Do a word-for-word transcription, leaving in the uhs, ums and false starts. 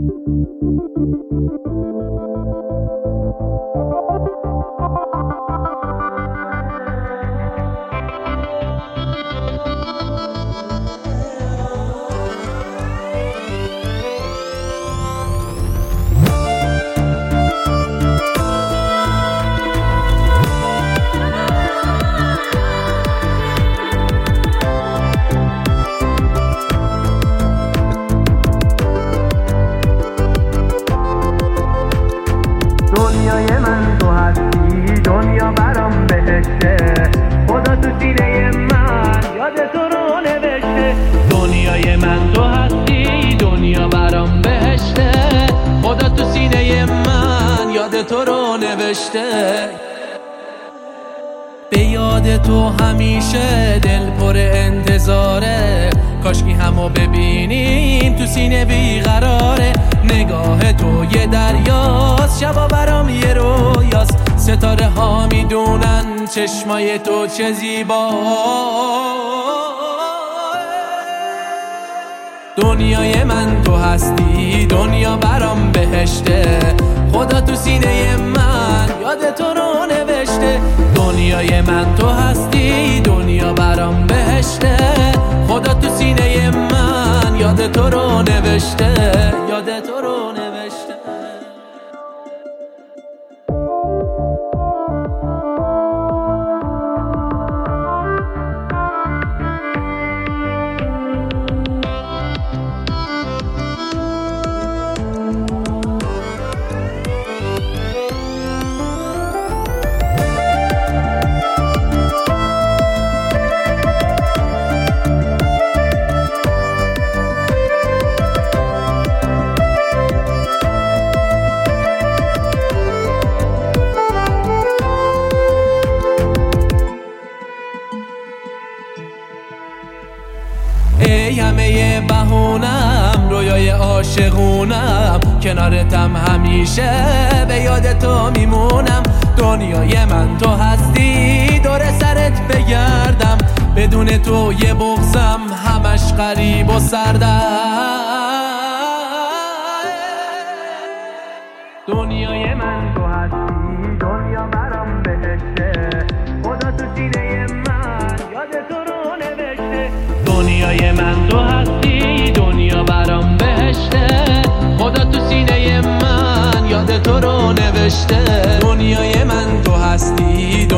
دنیای من تو هستی، دنیا برام بهشته، خدا تو سینه من یاد تو رو نوشته. دنیای من تو هستی، دنیا برام بهشته، خدا تو سینه من یاد تو رو نوشته. به یاد تو همیشه دل پر انتظاره، کاشکی همو ببینیم تو سینه بیقراره. نگاه تو یه دریاست، شبا برام یه رویاست، ستاره ها میدونن چشمای تو چه زیبا. دنیای من تو هستی، دنیا برام بهشته، خدا تو سینه من یاد تو رو نوشته. دنیای من تو هستی، دنیا برام بهشته، خدا تو سینه من یاد تو رو نوشته، یاد تو رو نوشته. ای همه بهونم، رویای عاشقونم، کنارتم همیشه به یاد تو میمونم. دنیای من تو هستی، دور سرت بگردم، بدون تو یه بغضم همش غریب و سردم. دنیای من تو هستی، دنیا برام بهشته، خدا تو سینه من یاد تو رو نوشته. دنیای من تو هستی، دنیا برام بهشته، خدا تو سینه من یاد تو رو نوشته. دنیای من تو هستی،